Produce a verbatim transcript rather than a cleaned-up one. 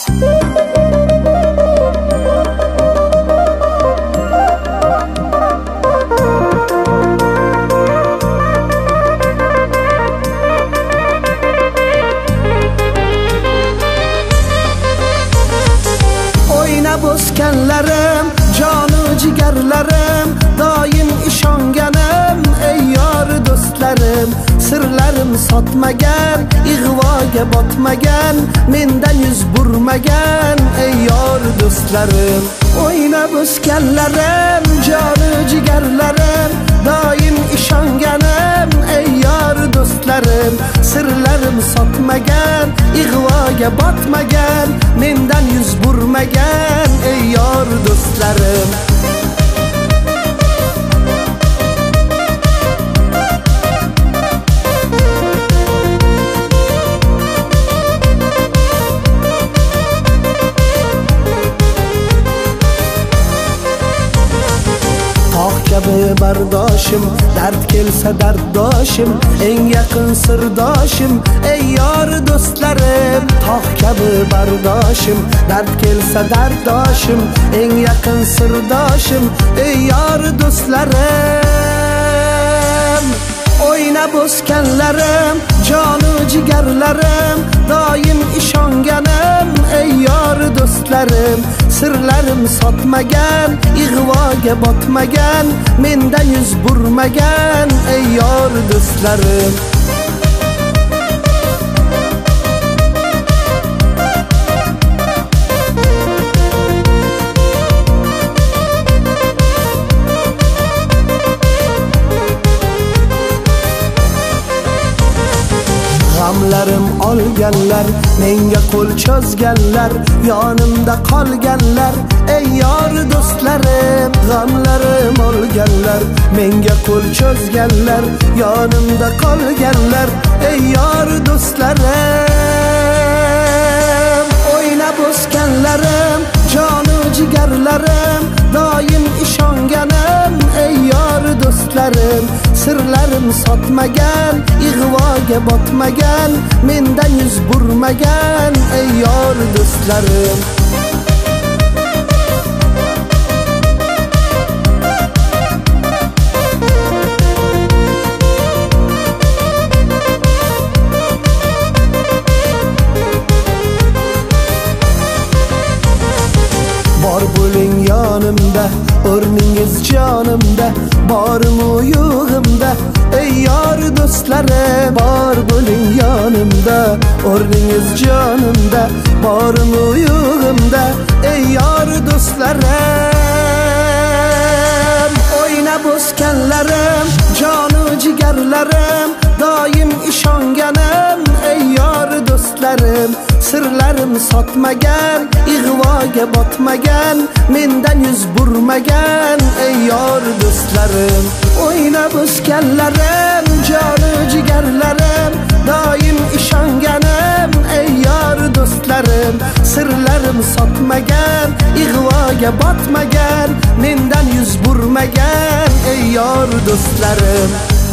Boskanlarim, jonu jigarlarim, doim ishonganim, ey yor do'stlarim, sirlarim sotmagan, ig'voga botmagan, mendan yuz burmagan, ey yor do'stlarim. O'yna boskanlarim, jonu jigarlarim, doim ishonganim, ey yor do'stlarim, sirlarim sotmagan, ig'voga botmagan, mendan yuz burmagan, ey yor do'stlarim. Tog' kabi bardoshim, dard kelsa darddoshim, eng yaqin sirdoshim, ey yor do'stlarim. Tog' kabi bardoshim, dard kelsa darddoshim, eng yaqin sirdoshim, ey yor do'stlarim. O'yna boskanlarim, jonu jigarlarim, doim ishonganim, ey yor do'stlarim, sirlarim sotmagan, ig'voga botmagan, mendan yuz burmagan, ey yor do'stlarim. G'amlarim olganlar, menga qo'l cho'zganlar, yonimda qolganlar, ey yor do'stlarim. G'amlarim olganlar, menga qo'l cho'zganlar, yonimda qolganlar, ey yor do'stlarim. O'yna boskanlarim, jonu jigarlarim, doim ishonganim, ey yor do'stlarim, sirlarim sotmagan, ig'voga botmagan, mendan yuz burmagan, ey yor do'stlarim. Bor bo'ling yonimda, o'rningiz jonimda, bormu yo'g'imda, ey yor do'stlarim. Bor bo'ling yonimda, o'rningiz jonimda, bormu yo'g'imda, ey yor do'stlarim. O'yna boskanlarim, jonu jigarlarim, doim ishonganim, ey yor do'stlarim, sirlarim sotmagan, ig'voga botmagan, mendan yuz burmagan, ey yor do'stlarim. O'yna boskanlarim, jonu jigarlarim, doim ishonganim, ey yor do'stlarim, sirlarim sotmagan, ig'voga botmagan, mendan yuz burmagan, ey yor do'stlarim.